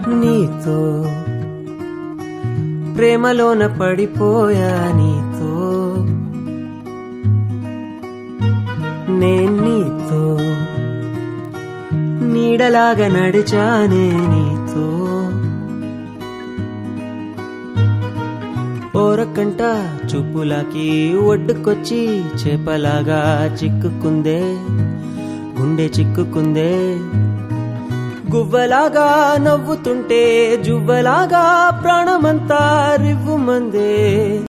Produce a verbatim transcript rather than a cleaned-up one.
నీతో ప్రేమలోన పడిపోయా నీతో నేను నీతో నీడలాగా నడిచానే నీతో ఓరకంట చూపులాకి ఒడ్డుకొచ్చి చేపలాగా చిక్కుకుందే గుండె చిక్కుకుందే గువ్వలాగా నవ్వుతుంటే జువ్వలాగా ప్రాణమంతా రివ్వుమందే